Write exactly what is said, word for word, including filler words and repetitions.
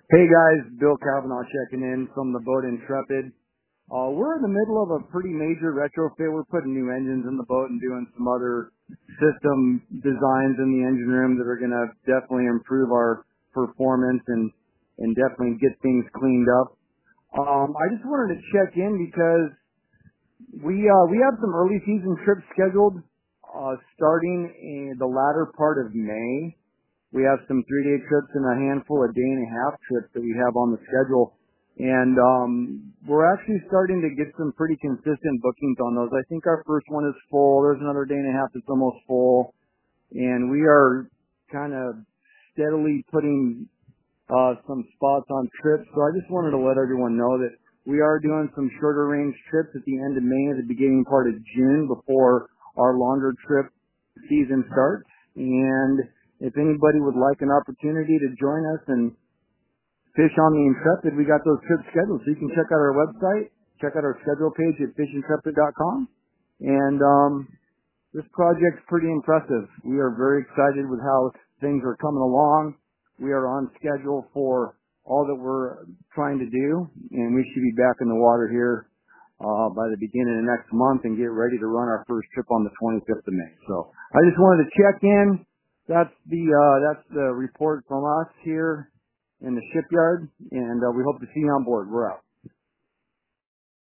Hey guys, Bill Kavanaugh checking in from the boat Intrepid. Uh, we're in the middle of a pretty major retrofit. We're putting new engines in the boat and doing some other system designs in the engine room that are going to definitely improve our performance and, and definitely get things cleaned up. Um, I just wanted to check in because we, uh, we have some early season trips scheduled, uh, starting in the latter part of May. We have some three-day trips and a handful of day-and-a-half trips that we have on the schedule. And um, we're actually starting to get some pretty consistent bookings on those. I think our first one is full. There's another day-and-a-half that's almost full. And we are kind of steadily putting uh, some spots on trips. So I just wanted to let everyone know that we are doing some shorter-range trips at the end of May, at the beginning part of June, before our longer trip season starts. And if anybody would like an opportunity to join us and fish on the Intrepid, we got those trips scheduled. So you can check out our website, check out our schedule page at fish intrepid dot com. And um, this project's pretty impressive. We are very excited with how things are coming along. We are on schedule for all that we're trying to do, and we should be back in the water here uh, by the beginning of next month and get ready to run our first trip on the twenty-fifth of May. So I just wanted to check in. That's the uh, that's the report from us here in the shipyard, and uh, we hope to see you on board. We're out.